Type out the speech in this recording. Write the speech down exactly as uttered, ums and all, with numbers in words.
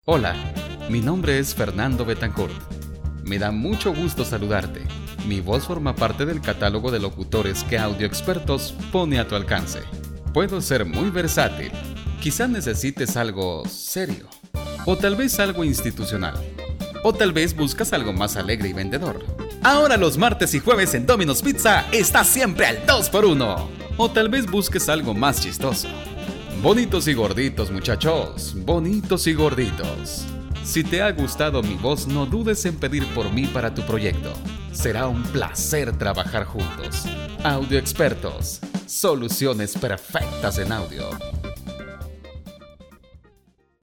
Hola, mi nombre es Fernando Betancourt. Me da mucho gusto saludarte. Mi voz forma parte del catálogo de locutores que Audio Expertos pone a tu alcance. Puedo ser muy versátil. Quizá necesites algo serio. O tal vez algo institucional. O tal vez buscas algo más alegre y vendedor. Ahora los martes y jueves en Domino's Pizza está siempre al dos por uno. O tal vez busques algo más chistoso. Bonitos y gorditos, muchachos. Bonitos y gorditos. Si te ha gustado mi voz, no dudes en pedir por mí para tu proyecto. Será un placer trabajar juntos. Audio Expertos. Soluciones perfectas en audio.